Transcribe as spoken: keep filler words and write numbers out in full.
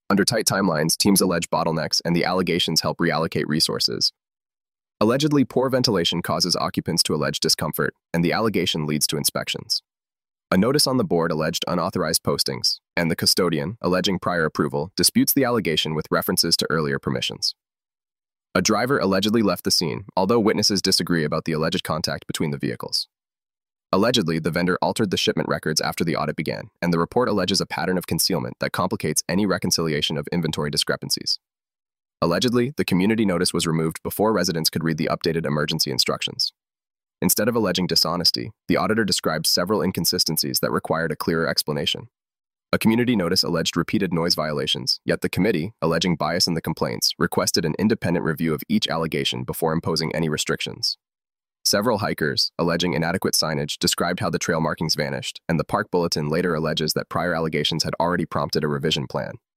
Under tight timelines, teams allege bottlenecks and the allegations help reallocate resources. Allegedly, poor ventilation causes occupants to allege discomfort, and the allegation leads to inspections. A notice on the board alleged unauthorized postings, and the custodian, alleging prior approval, disputes the allegation with references to earlier permissions. A driver allegedly left the scene, although witnesses disagree about the alleged contact between the vehicles. Allegedly, the vendor altered the shipment records after the audit began, and the report alleges a pattern of concealment that complicates any reconciliation of inventory discrepancies. Allegedly, the community notice was removed before residents could read the updated emergency instructions. Instead of alleging dishonesty, the auditor described several inconsistencies that required a clearer explanation. A community notice alleged repeated noise violations, yet the committee, alleging bias in the complaints, requested an independent review of each allegation before imposing any restrictions. Several hikers, alleging inadequate signage, described how the trail markings vanished, and the park bulletin later alleges that prior allegations had already prompted a revision plan.